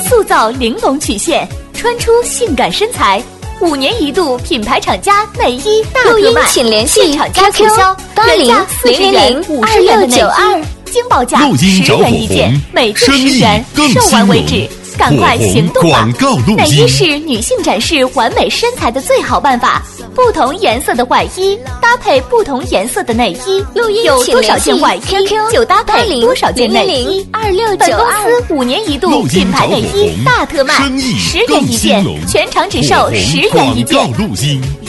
塑造玲珑曲线，穿出性感身材。5年一度品牌厂家内衣大特卖， 请联系厂家促销，原价40元50元的内衣，惊报价10元一件，每件10元，售完为止。赶快行动吧！内衣是女性展示完美身材的最好办法。不同颜色的外衣搭配不同颜色的内衣，有多少件外衣就搭配多少件内衣。本公司5年一度品牌内衣大特卖，10元一件，全场只售10元一件。